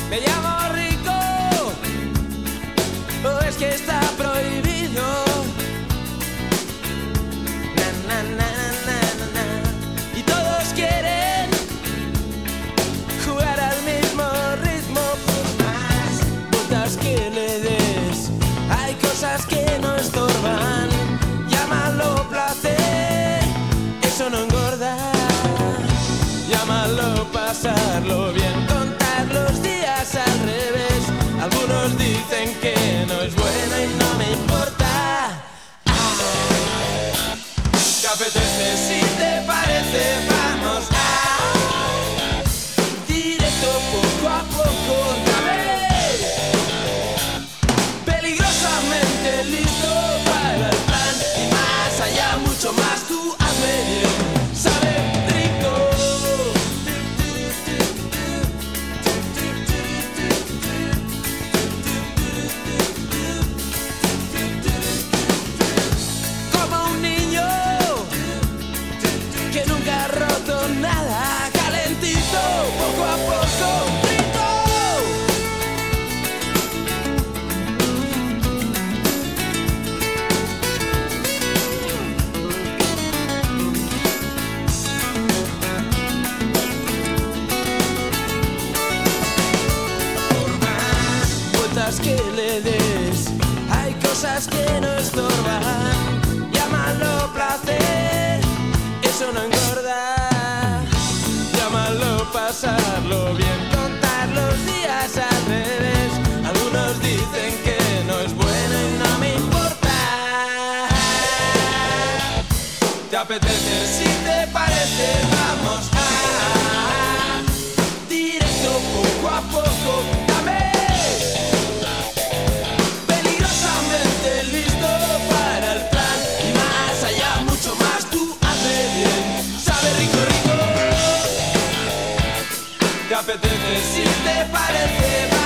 Me llamo rico, o es que está prohibido. Na, na, na, na, na, na. Y todos quieren jugar al mismo ritmo. Por más vueltas que le des, hay cosas que no estorban. Llámalo placer, eso no engorda. Llámalo pasarlo bien, contar los días al revés. Algunos dicen que no es bueno y no me importa. ¿Te apetece? Si te parece, vamos a directo poco a poco, otra vez. Peligrosamente listo para el plan y más allá, mucho más. Tú hazme bien, sabe rico. Como un niño que nunca ha roto nada, calentito, poco a poco, rico. Por más vueltas que le des, hay cosas que no estorban. Llámalo placer, eso no engorda. Llámalo pasarlo bien, contar los días al revés. Algunos dicen que no es bueno y no me importa. ¿Te apetece? Si te parece, vamos a directo poco a poco, dame. Peligrosamente listo para el plan y más allá, mucho más. Tú hazme bien, sabe rico, rico. ¿Te apetece? Si te parece,